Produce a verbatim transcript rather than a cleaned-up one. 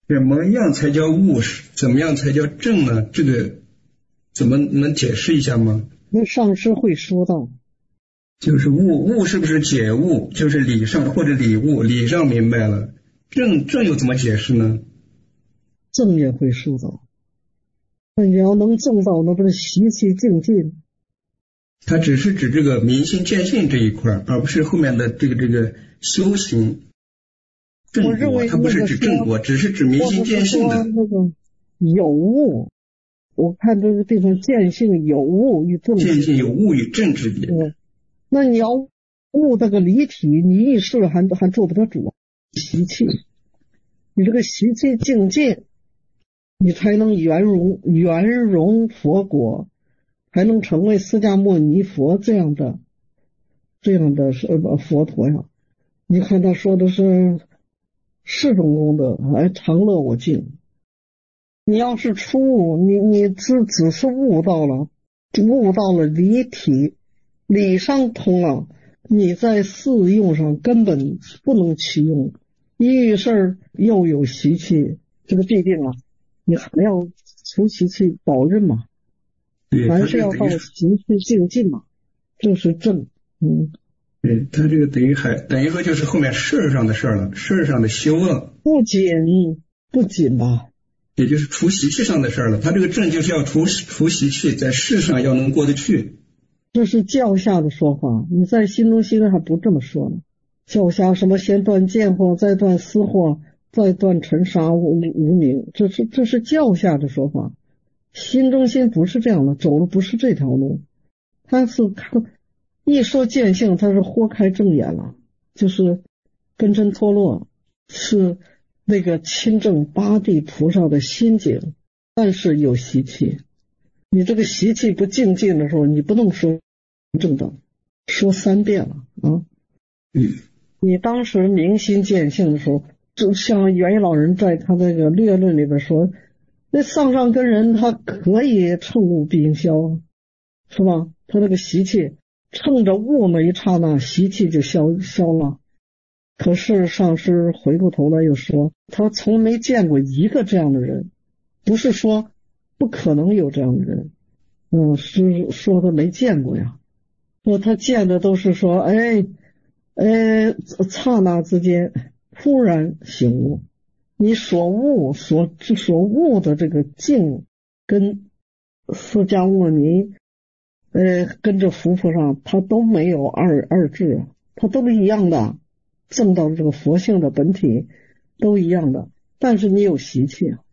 怎么样才叫悟？怎么样才叫正呢？这个怎么能解释一下吗？ 那上师会说到， 就是悟，悟是不是解悟？就是理上或者理悟，理上明白了，正正又怎么解释呢？ 正也会说到。那你要能正到，那不是习气净尽？ 它只是指这个明心见性这一块，而不是后面的这个这个修行正果。它不是指正果，只是指明心见性的。 那个有悟，我看这个地方见性有悟与正， 见性有悟与正之别。 嗯，那你要悟这个离体，你一时还还做不得主，习气，你这个习气净尽，你才能圆融圆融佛果，还能成为释迦牟尼佛这样的这样的呃佛陀呀。你看他说的是四种功德，还常乐我净。你要是初悟，你你只只是悟到了悟到了离体，理上通了，你在事用上根本不能起用。一遇事儿又有习气，这个必定啊，你还要除习气保任嘛，还是要到习气净尽嘛，这是正。嗯， 对，他这个等于还等于说就是后面事上的事了，事上的修了， 不仅不仅吧， 也就是除习气上的事了。他这个正就是要除除习气，在事上要能过得去。 这是教下的说法，你在心中心还不这么说呢。教下什么先断见惑，再断私惑，再断尘沙无无明，这是这是教下的说法。心中心不是这样的，走的不是这条路。他是一说见性，他是豁开正眼了，就是根尘脱落，是那个清正八地菩萨的心境，但是有习气。你这个习气不净尽的时候，你不能说正等，说三遍了啊。 嗯， 你当时明心见性的时候，就像元一老人在他这个略论里边说，那上上根人他可以乘悟必应消，是吧？他那个习气乘着悟那一刹那，习气就消消了。可是上师回过头来又说，他从没见过一个这样的人，不是说不可能有这样的人，嗯，是说他没见过呀。说他见的都是说，哎，哎，刹那之间突然醒悟。你所悟所所悟的这个境，跟释迦牟尼，呃，跟着佛菩萨，他都没有二二致啊，他都是一样的，证到这个佛性的本体都一样的，但是你有习气啊。